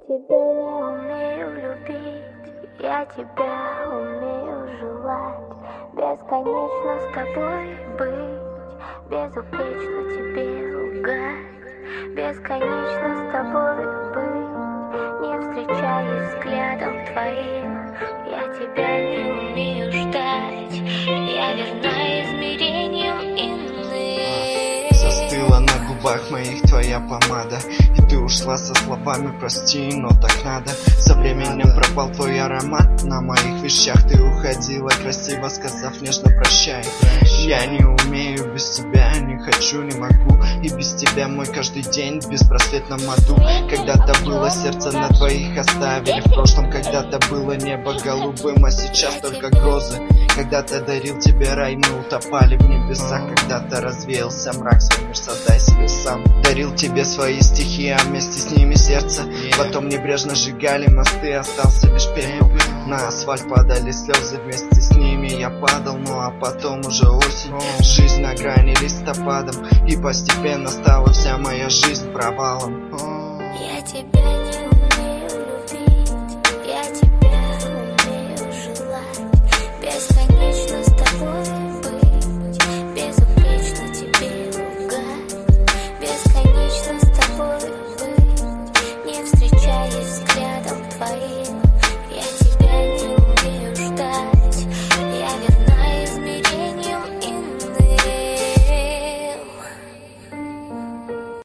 тебя не умею любить, я тебя умею желать. Бесконечно с тобой быть, безупречно тебе лгать. Бесконечно с тобой быть, не встречаясь взглядом твоим. Я тебя не умею ждать, я верна измерениям иным. Застыла на губах моих твоя помада, и ты ушла со словами прости, но так надо. Со временем пропал твой аромат, на моих вещах ты уходила, красиво сказав нежно прощай. Я не умею без тебя, не хочу, не могу, и без тебя мой каждый день в беспросветном аду. Когда-то было сердце на двоих оставили, в прошлом когда-то было небо голубым, а сейчас только грозы. Когда-то дарил тебе рай, мы утопали в небесах, когда-то развеялся мрак, свой мир создай себе сам. Дарил тебе свои стихи, а вместе с ними сердце. Потом небрежно сжигали мосты, остался лишь пепел. На асфальт падали слезы, вместе с ними я падал. Ну а потом уже осень, жизнь на грани листопадом, и постепенно стала вся моя жизнь провалом. Я тебя не умею любить, я тебя умею желать. Бесконечно